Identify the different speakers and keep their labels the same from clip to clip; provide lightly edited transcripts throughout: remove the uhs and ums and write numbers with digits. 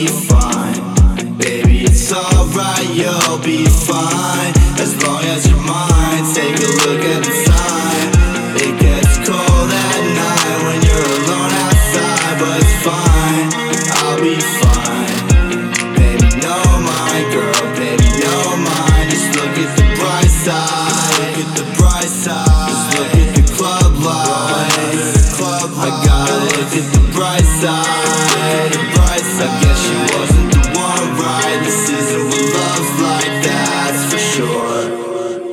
Speaker 1: be fine. Baby, it's alright, you'll be fine. As long as you're mine, take a look at the time. It gets cold at night when you're alone outside, but it's fine, I'll be fine. Baby, no mind, girl, baby, no mind. Just look at the bright side, look at the bright side. Just look at the club lights, I gotta look at the bright side, the bright side. I guess she wasn't the one, right? This isn't what love's like, that's for sure.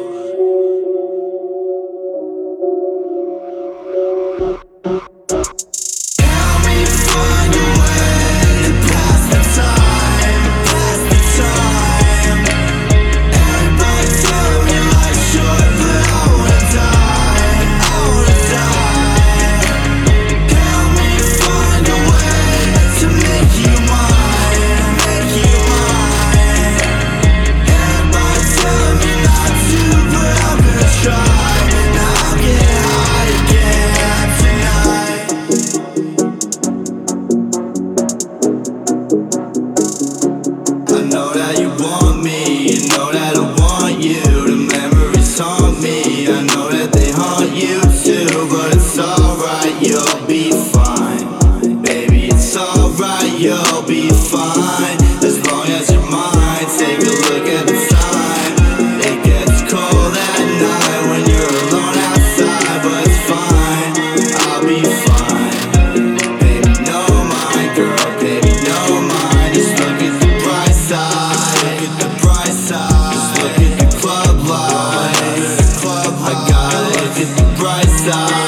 Speaker 1: You'll be fine, baby, it's alright, you'll be fine. As long as you're mine, take a look at the time. It gets cold at night when you're alone outside, but it's fine, I'll be fine. Baby, no mind, girl, baby, no mind. Just look at the bright side, look at the bright side. Just look at the club lights, I gotta look at the bright side.